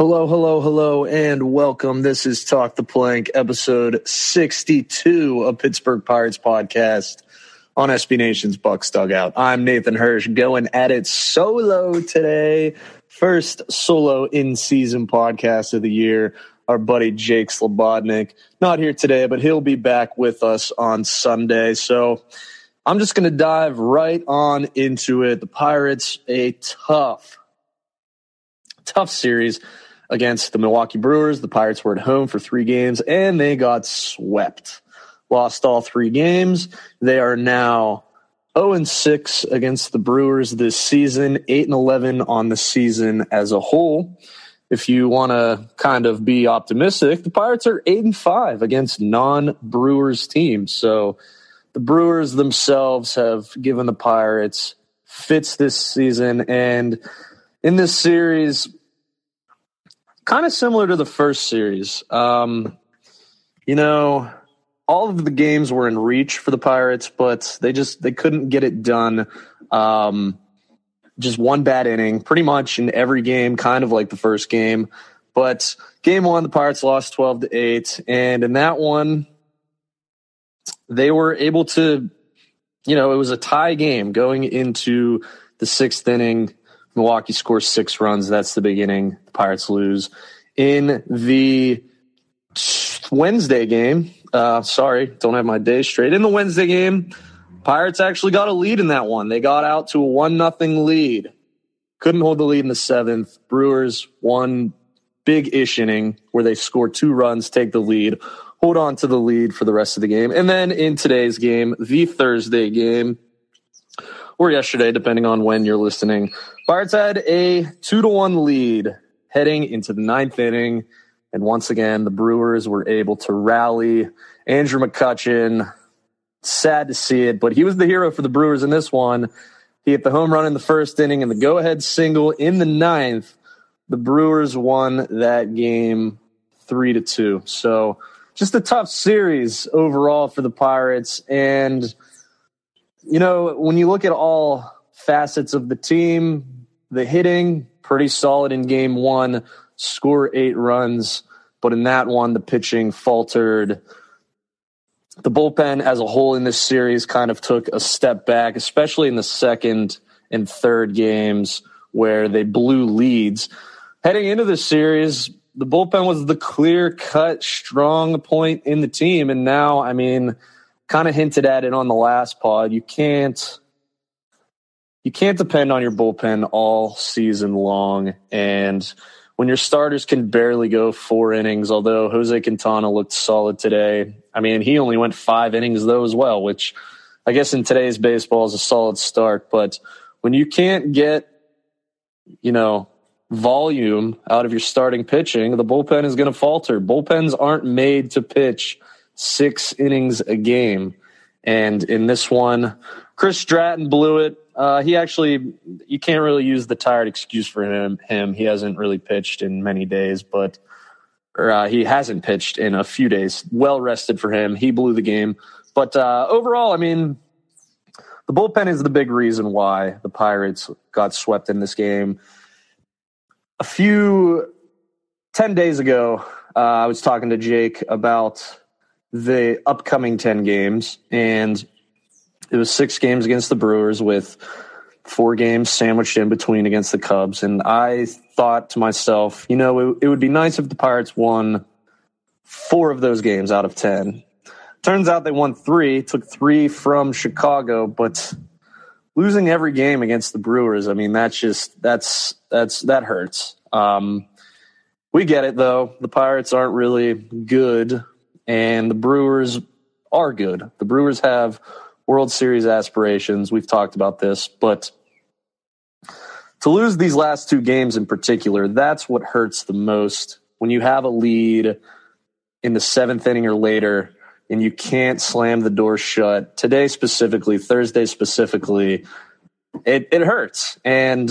Hello, hello, hello, and welcome. This is Talk the Plank, episode 62 of Pittsburgh Pirates podcast on SB Nation's Bucks Dugout. I'm Nathan Hirsch, going at it solo today. First solo in-season podcast of the year. Our buddy Jake Slobodnik, not here today, but he'll be back with us on Sunday. So I'm just going to dive right on into it. The Pirates, a tough series against the Milwaukee Brewers. The Pirates were at home for 3 games, and they got swept. Lost all 3 games. They are now 0-6 against the Brewers this season, 8-11 on the season as a whole. If you want to kind of be optimistic, the Pirates are 8-5 against non-Brewers teams. So the Brewers themselves have given the Pirates fits this season, and in this series, kind of similar to the first series. All of the games were in reach for the Pirates, but they couldn't get it done. Just one bad inning, pretty much in every game, kind of like the first game. But game 1, the Pirates lost 12-8, and in that one, they were able to, it was a tie game going into the 6th inning. Milwaukee scores 6 runs. That's the beginning. The Pirates lose. In the Wednesday game, don't have my day straight. In the Wednesday game, Pirates actually got a lead in that one. They got out to a 1-0 lead. Couldn't hold the lead in the 7th. Brewers won big-ish inning where they scored 2 runs, take the lead, hold on to the lead for the rest of the game. And then in today's game, the Thursday game, or yesterday, depending on when you're listening, Pirates had a 2-1 lead heading into the 9th inning. And once again, the Brewers were able to rally. Andrew McCutchen, sad to see it, but he was the hero for the Brewers in this one. He hit the home run in the 1st inning and the go-ahead single in the 9th. The Brewers won that game 3-2. So just a tough series overall for the Pirates. And when you look at all facets of the team, the hitting, pretty solid in game 1, score 8 runs. But in that one, the pitching faltered. The bullpen as a whole in this series kind of took a step back, especially in the 2nd and 3rd games where they blew leads. Heading into this series, the bullpen was the clear-cut strong point in the team. And now, kind of hinted at it on the last pod. You can't depend on your bullpen all season long. And when your starters can barely go 4 innings, although Jose Quintana looked solid today. He only went 5 innings though as well, which I guess in today's baseball is a solid start. But when you can't get, volume out of your starting pitching, the bullpen is going to falter. Bullpens aren't made to pitch 6 innings a game. And in this one, Chris Stratton blew it. You can't really use the tired excuse for him. He hasn't really pitched in many days, he hasn't pitched in a few days. Well rested for him. He blew the game. But overall, the bullpen is the big reason why the Pirates got swept in this game. 10 days ago, I was talking to Jake about the upcoming 10 games, and it was 6 games against the Brewers with 4 games sandwiched in between against the Cubs. And I thought to myself, it would be nice if the Pirates won 4 of those games out of 10. Turns out they won 3, took 3 from Chicago, but losing every game against the Brewers, that hurts. We get it though. The Pirates aren't really good, and the Brewers are good. The Brewers have World Series aspirations. We've talked about this, but to lose these last 2 games in particular, that's what hurts the most. When you have a lead in the 7th inning or later and you can't slam the door shut, Thursday specifically, it hurts. And,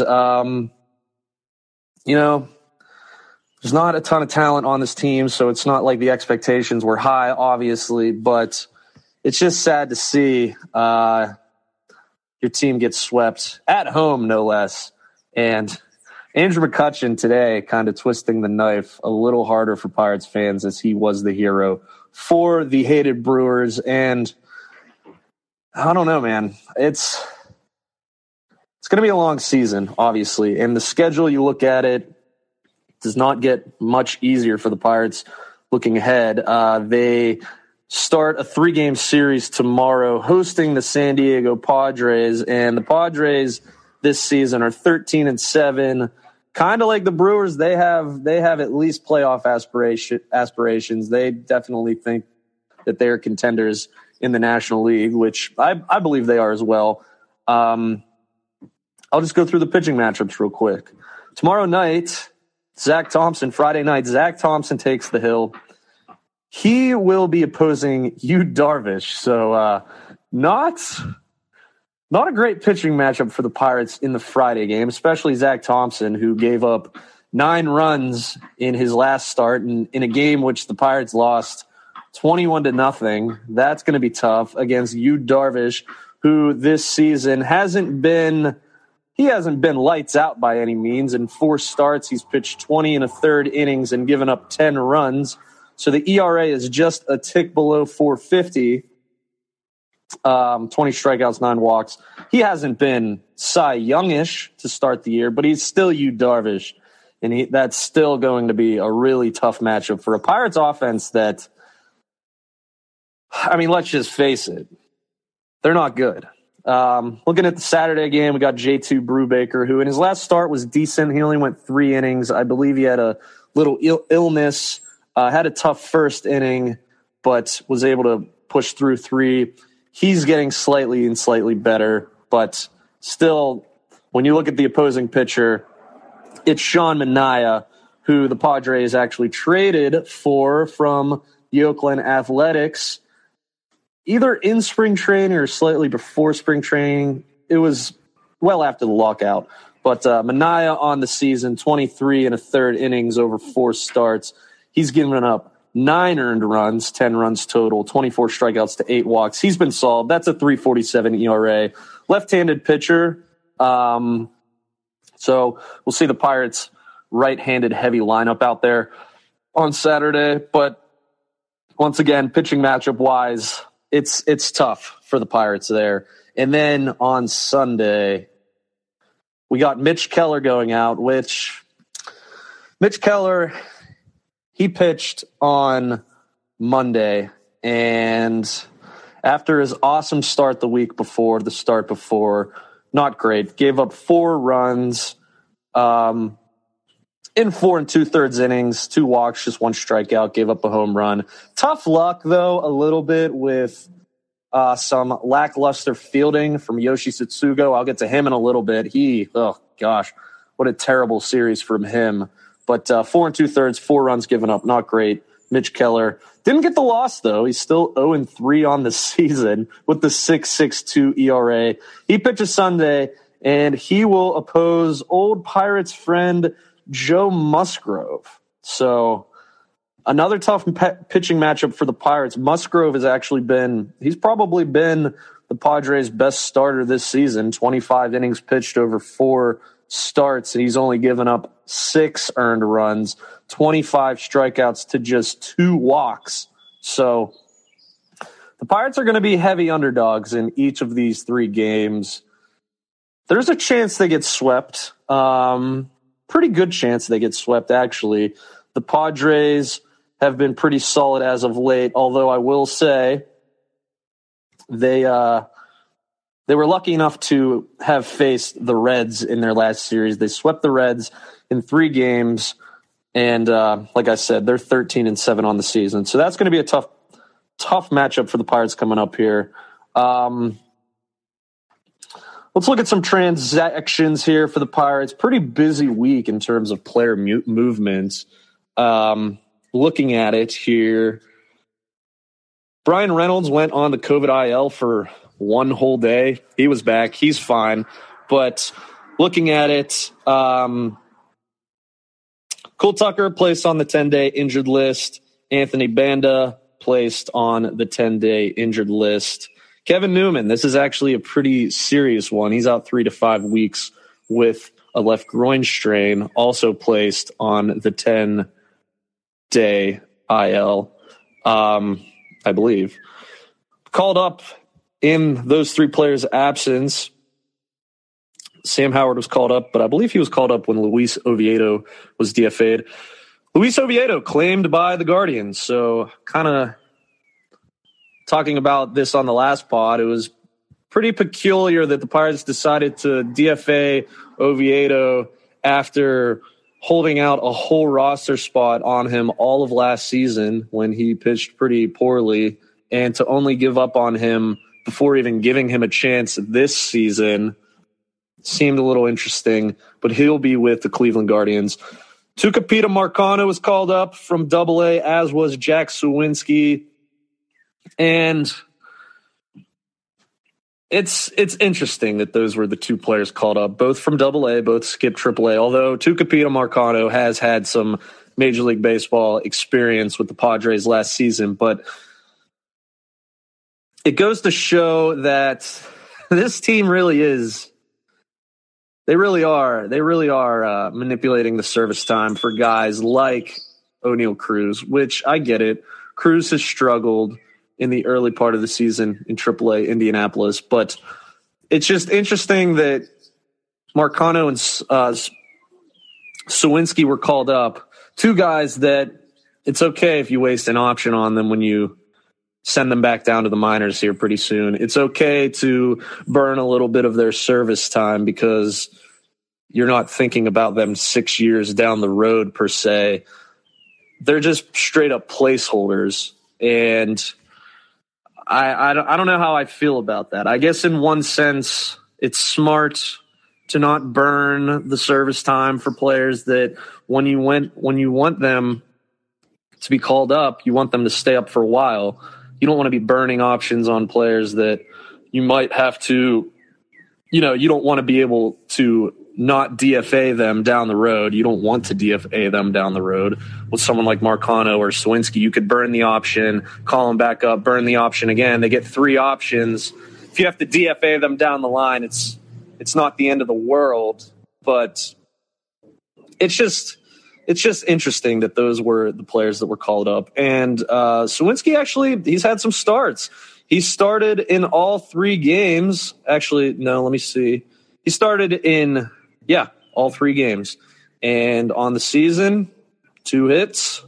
there's not a ton of talent on this team, so it's not like the expectations were high, obviously, but it's just sad to see your team get swept at home, no less. And Andrew McCutchen today kind of twisting the knife a little harder for Pirates fans as he was the hero for the hated Brewers. And I don't know, man. It's going to be a long season, obviously. And the schedule, you look at it, does not get much easier for the Pirates looking ahead. They start a 3-game series tomorrow hosting the San Diego Padres. And the Padres this season are 13-7. Kind of like the Brewers, they have at least playoff aspirations. They definitely think that they are contenders in the National League, which I believe they are as well. I'll just go through the pitching matchups real quick. Tomorrow night, Friday night, Zach Thompson takes the hill. He will be opposing Yu Darvish. So not a great pitching matchup for the Pirates in the Friday game, especially Zach Thompson, who gave up 9 runs in his last start in a game which the Pirates lost 21-0. That's going to be tough against Yu Darvish, who this season hasn't been lights out by any means. In 4 starts, he's pitched 20 1/3 innings and given up 10 runs. So the ERA is just a tick below 4.50. 20 strikeouts, 9 walks. He hasn't been Cy Youngish to start the year, but he's still Yu Darvish, and that's still going to be a really tough matchup for a Pirates offense that, I mean, let's just face it, they're not good. Looking at the Saturday game, we got J2 Brubaker, who in his last start was decent. He only went 3 innings. I believe he had a little illness, had a tough first inning, but was able to push through 3. He's getting slightly better, but still, when you look at the opposing pitcher, it's Sean Manaea, who the Padres actually traded for from the Oakland Athletics, either in spring training or slightly before spring training. It was well after the lockout. But Manaea on the season, 23 1/3 innings over 4 starts. He's given up 9 earned runs, 10 runs total, 24 strikeouts to 8 walks. He's been solid. That's a 3.47 ERA. Left-handed pitcher. So we'll see the Pirates' right-handed heavy lineup out there on Saturday. But once again, pitching matchup-wise, it's tough for the Pirates there. And then on Sunday, we got Mitch Keller going out, which Mitch Keller, he pitched on Monday, and after his awesome start the start before, not great. Gave up 4 runs in 4 2/3 innings, 2 walks, just 1 strikeout, gave up a home run. Tough luck, though, a little bit with some lackluster fielding from Yoshi Tsutsugo. I'll get to him in a little bit. Oh gosh, what a terrible series from him. But 4 2/3, 4 runs given up, not great. Mitch Keller didn't get the loss, though. He's still 0-3 on the season with the 6.62 ERA. He pitches Sunday, and he will oppose old Pirates friend Joe Musgrove. So another tough pitching matchup for the Pirates. Musgrove he's probably been the Padres' best starter this season. 25 innings pitched over 4 starts, and he's only given up 6 earned runs, 25 strikeouts to just 2 walks. So the Pirates are going to be heavy underdogs in each of these 3 games. There's a chance they get swept. Pretty good chance they get swept, actually. The Padres have been pretty solid as of late, although I will say they were lucky enough to have faced the Reds in their last series. They swept the Reds in 3 games, and like I said, they're 13-7 on the season. So that's going to be a tough matchup for the Pirates coming up here. Let's look at some transactions here for the Pirates. Pretty busy week in terms of player movements. Looking at it here, Brian Reynolds went on the COVID IL for 1 whole day. He was back. He's fine. But looking at it, Cole Tucker placed on the 10-day injured list. Anthony Banda placed on the 10-day injured list. Kevin Newman, this is actually a pretty serious one. He's out 3 to 5 weeks with a left groin strain, also placed on the 10-day IL, I believe. Called up in those three players' absence. Sam Howard was called up, but I believe he was called up when Luis Oviedo was DFA'd. Luis Oviedo claimed by the Guardians. So kind of talking about this on the last pod, it was pretty peculiar that the Pirates decided to DFA Oviedo after holding out a whole roster spot on him all of last season when he pitched pretty poorly, and to only give up on him before even giving him a chance this season seemed a little interesting, but he'll be with the Cleveland Guardians. Tucupita Marcano was called up from Double-A, as was Jack Suwinski. And it's interesting that those were the two players called up, both from Double-A, both skipped Triple-A, although Tucupita Marcano has had some Major League Baseball experience with the Padres last season. But it goes to show that this team really is – They really are manipulating the service time for guys like O'Neal Cruz, which I get it. Cruz has struggled in the early part of the season in AAA Indianapolis, but it's just interesting that Marcano and Suwinski were called up. Two guys that it's okay if you waste an option on them when you send them back down to the minors here pretty soon. It's okay to burn a little bit of their service time because you're not thinking about them 6 years down the road per se. They're just straight up placeholders. And I don't know how I feel about that. I guess in one sense, it's smart to not burn the service time for players that when you want them to be called up, you want them to stay up for a while. You don't want to be burning options on players that you might have to, you don't want to be able to not DFA them down the road. You don't want to DFA them down the road. With someone like Marcano or Suwinski, you could burn the option, call them back up, burn the option again. They get three options. If you have to DFA them down the line, it's not the end of the world, but it's just interesting that those were the players that were called up. And Suwinski, actually, he's had some starts. He started in all three games. Actually, no, let me see. He started in, all three games. And on the season, 2 hits,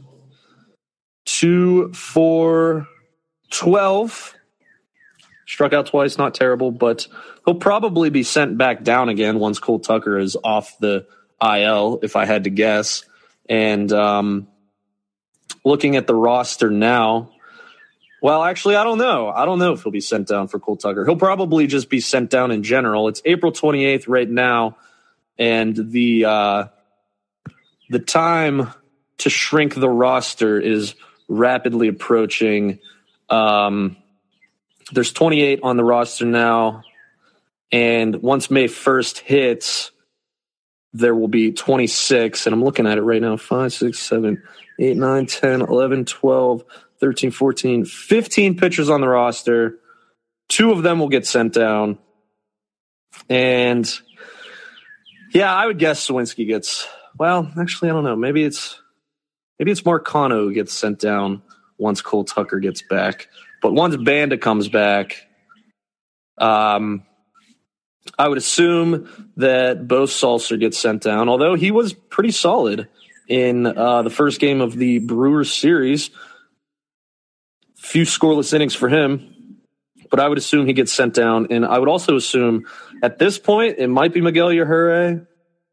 2 for 12. Struck out twice, not terrible, but he'll probably be sent back down again once Cole Tucker is off the IL, if I had to guess. And looking at the roster now, well, actually, I don't know. I don't know if he'll be sent down for Cole Tucker. He'll probably just be sent down in general. It's April 28th right now, and the time to shrink the roster is rapidly approaching. There's 28 on the roster now, and once May 1st hits, there will be 26, and I'm looking at it right now, 5, 6, 7, 8, 9, 10, 11, 12, 13, 14, 15 pitchers on the roster. 2 of them will get sent down. And, I would guess Suwinski gets, actually, I don't know. Maybe it's Marcano who gets sent down once Cole Tucker gets back. But once Banda comes back, I would assume that Bo Sulser gets sent down, although he was pretty solid in the first game of the Brewers series. Few scoreless innings for him, but I would assume he gets sent down. And I would also assume at this point, it might be Miguel Yajure.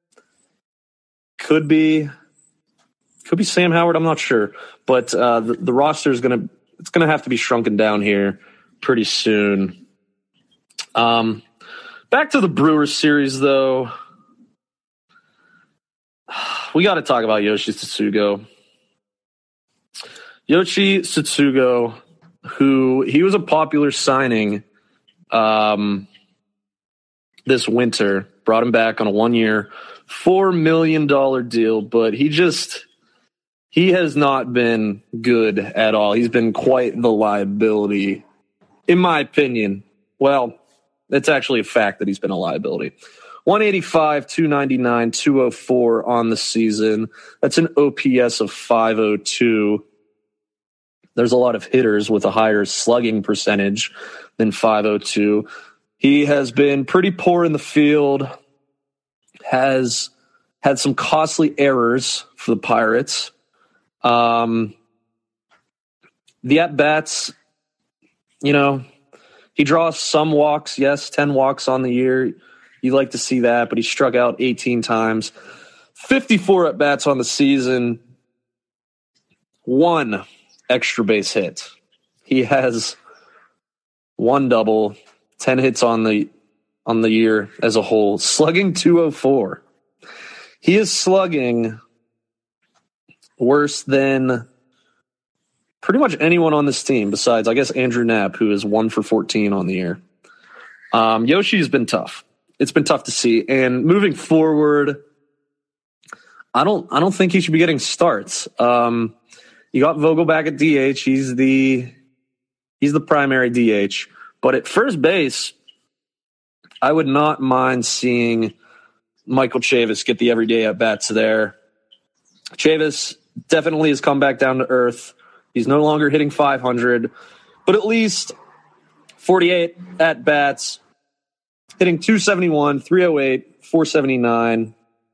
Could be Sam Howard. I'm not sure, but the roster is gonna have to be shrunken down here pretty soon. Back to the Brewers series, though. We got to talk about Yoshi Tsutsugo. Yoshi Tsutsugo, who he was a popular signing this winter, brought him back on a 1-year, $4 million deal, but he has not been good at all. He's been quite the liability, in my opinion. Well, it's actually a fact that he's been a liability. 185, 299, 204 on the season. That's an OPS of 502. There's a lot of hitters with a higher slugging percentage than 502. He has been pretty poor in the field, has had some costly errors for the Pirates. The at-bats, he draws some walks, yes, 10 walks on the year. You like to see that, but he struck out 18 times. 54 at-bats on the season, 1 extra base hit. He has 1 double, 10 hits on the year as a whole, slugging 204. He is slugging worse than pretty much anyone on this team besides, I guess, Andrew Knapp, who is 1 for 14 on the year. Yoshi's been tough. It's been tough to see. And moving forward, I don't think he should be getting starts. You got Vogel back at DH. He's the primary DH. But at first base, I would not mind seeing Michael Chavis get the everyday at-bats there. Chavis definitely has come back down to earth. He's no longer hitting 500, but at least 48 at-bats, hitting 271, 308, 479.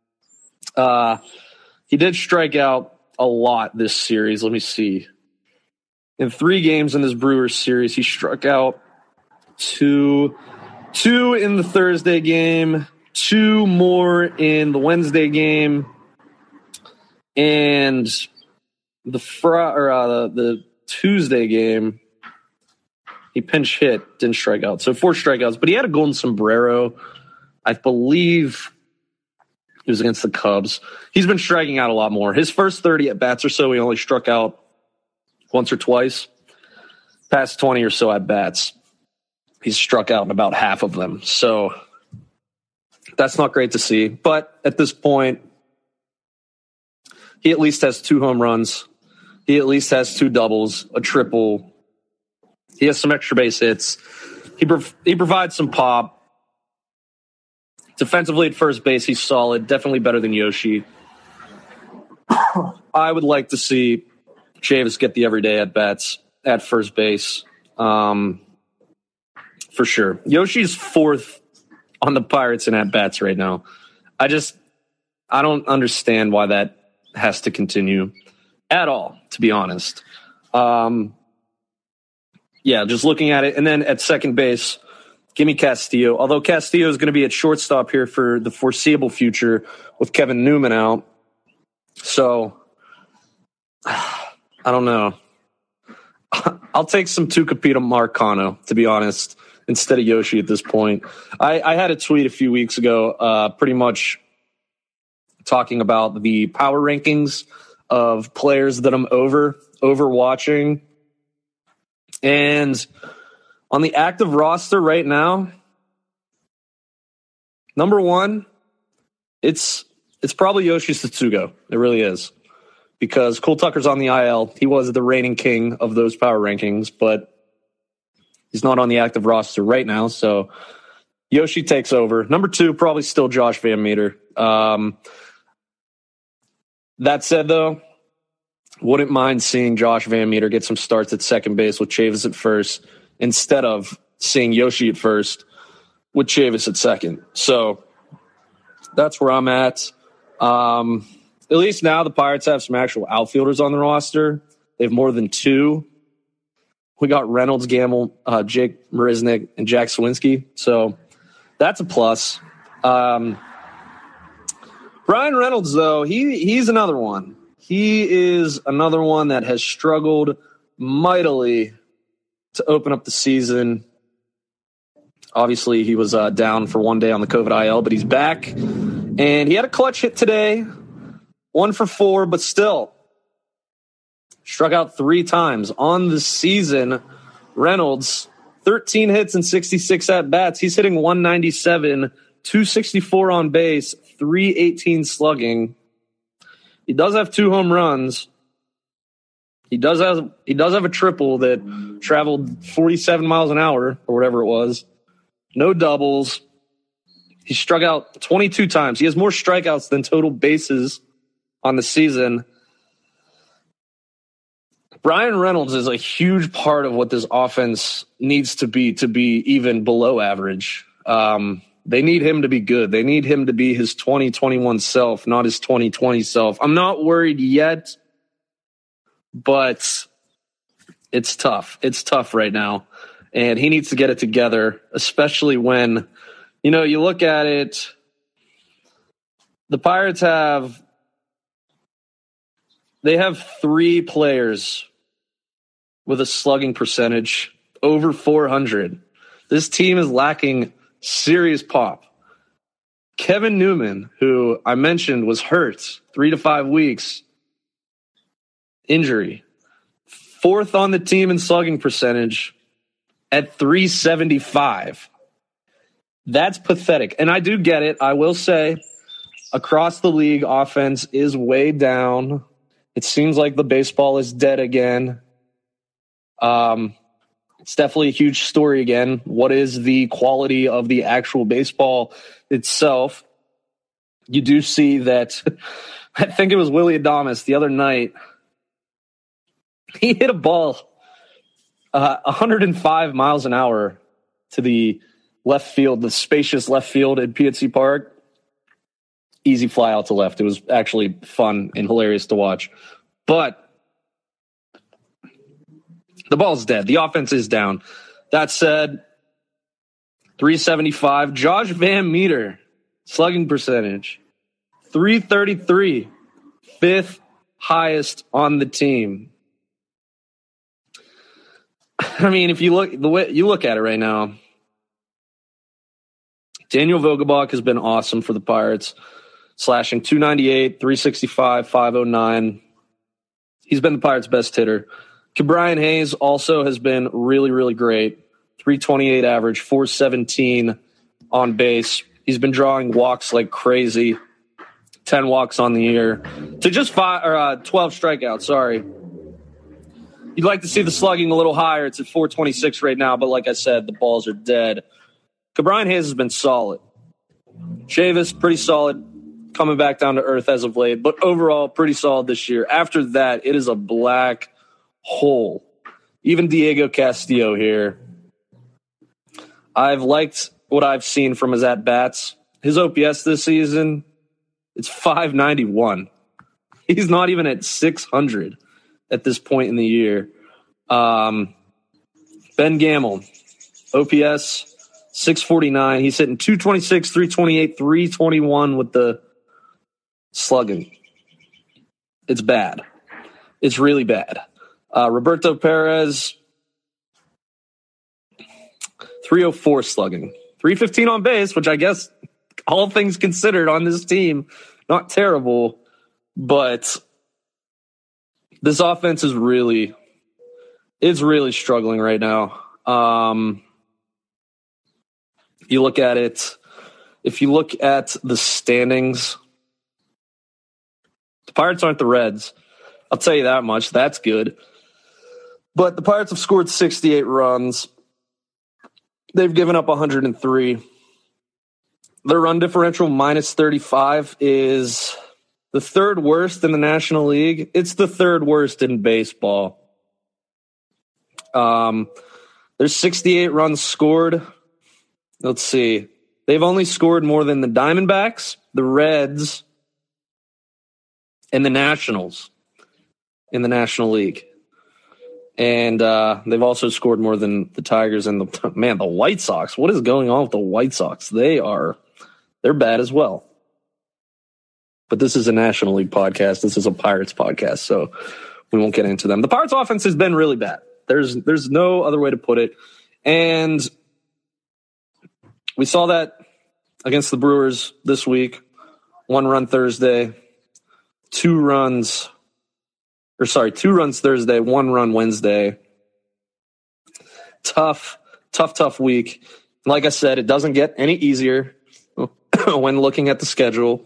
He did strike out a lot this series. Let me see. In 3 games in this Brewers series, he struck out two in the Thursday game, 2 more in the Wednesday game, and the Tuesday game, he pinch hit, didn't strike out. So 4 strikeouts, but he had a golden sombrero. I believe it was against the Cubs. He's been striking out a lot more. His first 30 at-bats or so, he only struck out once or twice. Past 20 or so at-bats, he's struck out in about half of them. So that's not great to see. But at this point, he at least has 2 home runs. He at least has 2 doubles, a triple. He has some extra base hits. He provides some pop. Defensively at first base, he's solid. Definitely better than Yoshi. I would like to see Chavis get the everyday at-bats at first base. For sure. Yoshi's 4th on the Pirates in at-bats right now. I don't understand why that has to continue at all, to be honest. Just looking at it. And then at second base, give me Castillo. Although Castillo is going to be at shortstop here for the foreseeable future with Kevin Newman out. So, I don't know. I'll take some Tucupita Marcano, to be honest, instead of Yoshi at this point. I had a tweet a few weeks ago pretty much talking about the power rankings of players that I'm over watching. And on the active roster right now, number 1, it's probably Yoshi Tsutsugo. It really is. Because Cole Tucker's on the IL. He was the reigning king of those power rankings, but he's not on the active roster right now, so Yoshi takes over. Number 2, probably still Josh Van Meter. That said, though, wouldn't mind seeing Josh Van Meter get some starts at second base with Chavis at first instead of seeing Yoshi at first with Chavis at second. So that's where I'm at. At least now the Pirates have some actual outfielders on the roster. They have more than 2. We got Reynolds, Gamble, Jake Marisnick, and Jack Sawinski. So that's a plus. Brian Reynolds, though, he's another one. He is another one that has struggled mightily to open up the season. Obviously, he was down for 1 day on the COVID IL, but he's back. And he had a clutch hit today. 1 for 4, but still struck out 3 times on the season. Reynolds, 13 hits and 66 at-bats. He's hitting 197, 264 on base, 318 slugging. He does have 2 home runs. He does have a triple that traveled 47 miles an hour or whatever it was. No doubles. He struck out 22 times. He has more strikeouts than total bases on the season. Bryan Reynolds is a huge part of what this offense needs to be even below average. They need him to be good. They need him to be his 2021 self, not his 2020 self. I'm not worried yet, but it's tough. It's tough right now. And he needs to get it together, especially when, you look at it, the Pirates have 3 players with a slugging percentage over 400. This team is lacking serious pop. Kevin Newman, who I mentioned was hurt 3 to 5 weeks, injury, 4th on the team in slugging percentage at 375. That's pathetic. And I do get it. I will say across the league, offense is way down. It seems like the baseball is dead again. It's definitely a huge story again. What is the quality of the actual baseball itself? You do see that, I think it was Willy Adames the other night. He hit a ball 105 miles an hour to the left field, the spacious left field at PNC Park. Easy fly out to left. It was actually fun and hilarious to watch. But the ball's dead. The offense is down. That said, 375. Josh Van Meter, slugging percentage, 333, 5th highest on the team. I mean, if you look the way you look at it right now, Daniel Vogelbach has been awesome for the Pirates, slashing 298, 365, 509. He's been the Pirates' best hitter. Ke'Bryan Hayes also has been really, really great. 328 average, 417 on base. He's been drawing walks like crazy. 10 walks on the year to just 12 strikeouts. Sorry. You'd like to see the slugging a little higher. It's at 426 right now, but like I said, the balls are dead. Ke'Bryan Hayes has been solid. Chavis, pretty solid, coming back down to earth as of late, but overall pretty solid this year. After that, it is a black hole. Even Diego Castillo here. I've liked what I've seen from his at-bats. His OPS this season, it's 591. He's not even at 600 at this point in the year. Ben Gamel, OPS 649. He's hitting 226, 328, 321 with the slugging. It's bad. It's really bad. Roberto Perez, 304 slugging. 315 on base, which I guess all things considered on this team, not terrible, but this offense is really struggling right now. You look at it, if you look at the standings, the Pirates aren't the Reds. I'll tell you that much. That's good. But the Pirates have scored 68 runs. They've given up 103. Their run differential, minus 35, is the 3rd worst in the National League. It's the 3rd worst in baseball. There's 68 runs scored. Let's see. They've only scored more than the Diamondbacks, the Reds, and the Nationals in the National League. And they've also scored more than the Tigers and the White Sox. What is going on with the White Sox? They're bad as well. But this is a National League podcast. This is a Pirates podcast, so we won't get into them. The Pirates offense has been really bad. There's no other way to put it. And we saw that against the Brewers this week. 1 run Thursday, 2 runs Thursday, 1 run Wednesday. Tough week. Like I said, it doesn't get any easier when looking at the schedule.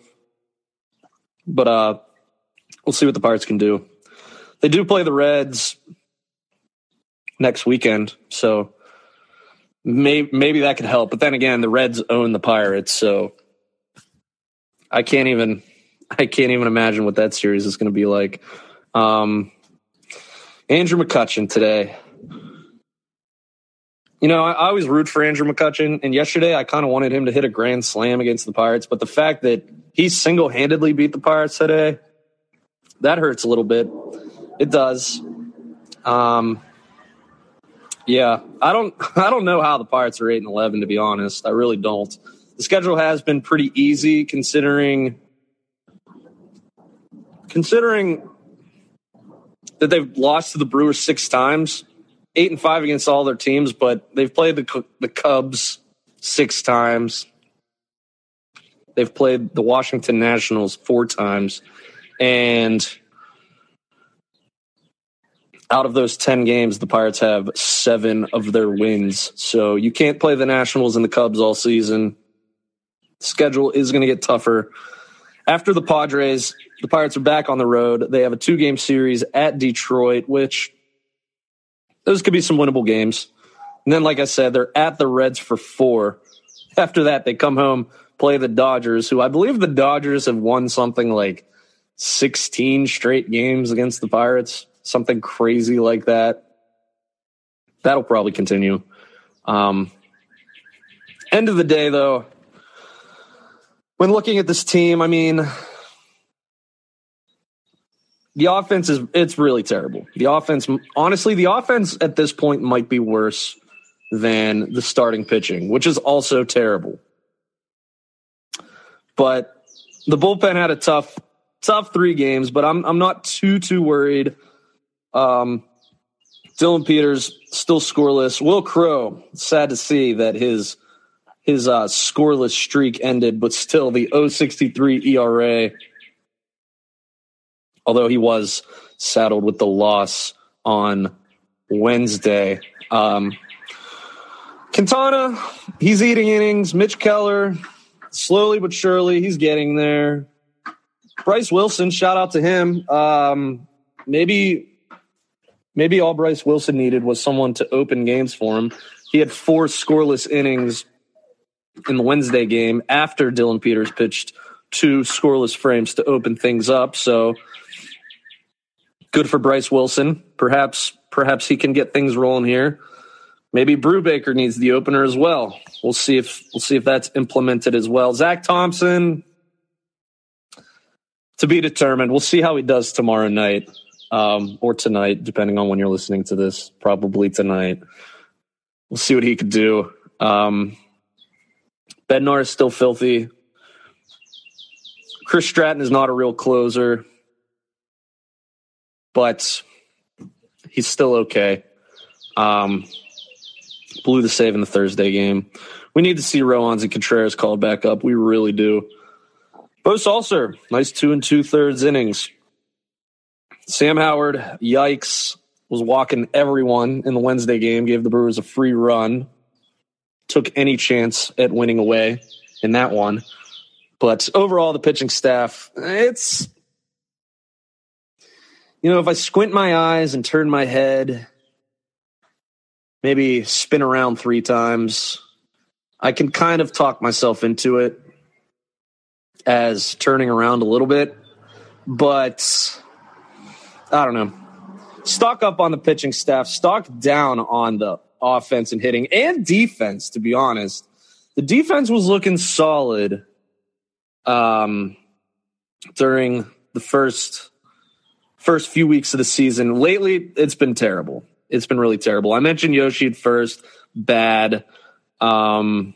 But we'll see what the Pirates can do. They do play the Reds next weekend, so maybe that could help. But then again, the Reds own the Pirates, so I can't even imagine what that series is going to be like. Andrew McCutchen today. I always root for Andrew McCutchen, and yesterday I kind of wanted him to hit a grand slam against the Pirates, but the fact that he single-handedly beat the Pirates today, that hurts a little bit. It does. Yeah, I don't know how the Pirates are 8-11, to be honest. I really don't. The schedule has been pretty easy considering that they've lost to the Brewers 6 times. 8-5 against all their teams, but they've played the Cubs 6 times. They've played the Washington Nationals 4 times. And out of those 10 games, the Pirates have 7 of their wins. So you can't play the Nationals and the Cubs all season. The schedule is going to get tougher. After the Padres, the Pirates are back on the road. They have a 2-game series at Detroit, which those could be some winnable games. And then, like I said, they're at the Reds for 4. After that, they come home, play the Dodgers, who I believe the Dodgers have won something like 16 straight games against the Pirates, something crazy like that. That'll probably continue. End of the day, though, when looking at this team, I mean, the offense it's really terrible. The offense at this point might be worse than the starting pitching, which is also terrible. But the bullpen had a tough 3 games, but I'm not too worried. Dylan Peters still scoreless. Will Crowe, sad to see that his scoreless streak ended, but still the 0.63 ERA. Although he was saddled with the loss on Wednesday. Quintana, he's eating innings. Mitch Keller, slowly but surely, he's getting there. Bryce Wilson, shout out to him. Maybe all Bryce Wilson needed was someone to open games for him. He had 4 scoreless innings in the Wednesday game after Dylan Peters pitched 2 scoreless frames to open things up. So good for Bryce Wilson. Perhaps he can get things rolling here. Maybe Brubaker needs the opener as well. We'll see if that's implemented as well. Zach Thompson, to be determined. We'll see how he does tomorrow night, or tonight, depending on when you're listening to this. Probably tonight. We'll see what he could do. Bednar is still filthy. Chris Stratton is not a real closer, but he's still okay. Blew the save in the Thursday game. We need to see Rollins and Contreras called back up. We really do. Bo Salser, nice 2 2/3 innings. Sam Howard, yikes, was walking everyone in the Wednesday game, gave the Brewers a free run, took any chance at winning away in that one. But overall, the pitching staff, it's, if I squint my eyes and turn my head, maybe spin around 3 times, I can kind of talk myself into it as turning around a little bit. But I don't know. Stock up on the pitching staff, stock down on the offense and hitting and defense, to be honest. The defense was looking solid during the first few weeks of the season. Lately, it's been terrible. It's been really terrible. I mentioned Yoshi at first. Bad. Kevin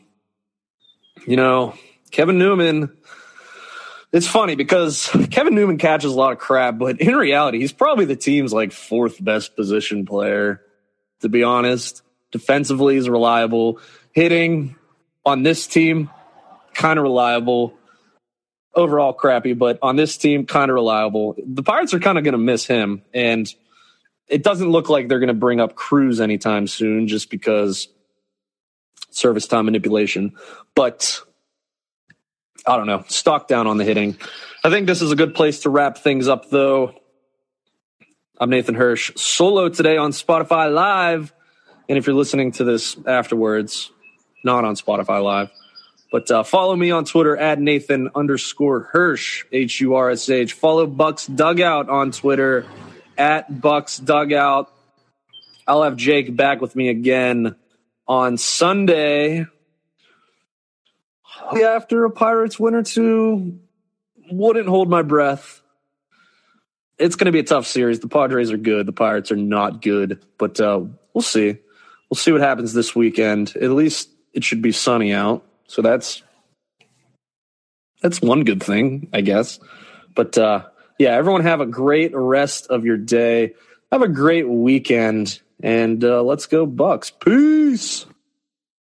Newman, it's funny because Kevin Newman catches a lot of crap, but in reality, he's probably the team's 4th best position player, to be honest. Defensively, he's reliable. Hitting on this team, kind of reliable. Overall crappy, but on this team, kind of reliable. The Pirates are kind of going to miss him, and it doesn't look like they're going to bring up Cruz anytime soon just because service time manipulation. But I don't know. Stock down on the hitting. I think this is a good place to wrap things up, though. I'm Nathan Hirsch, solo today on Spotify Live. And if you're listening to this afterwards, not on Spotify Live, but follow me on Twitter at Nathan_Hirsch, Hursh. Follow Bucks Dugout on Twitter at Bucks Dugout. I'll have Jake back with me again on Sunday after a Pirates win or two. Wouldn't hold my breath. It's going to be a tough series. The Padres are good. The Pirates are not good. But we'll see. We'll see what happens this weekend. At least it should be sunny out. So that's one good thing, I guess. But, everyone have a great rest of your day. Have a great weekend. And let's go Bucks. Peace.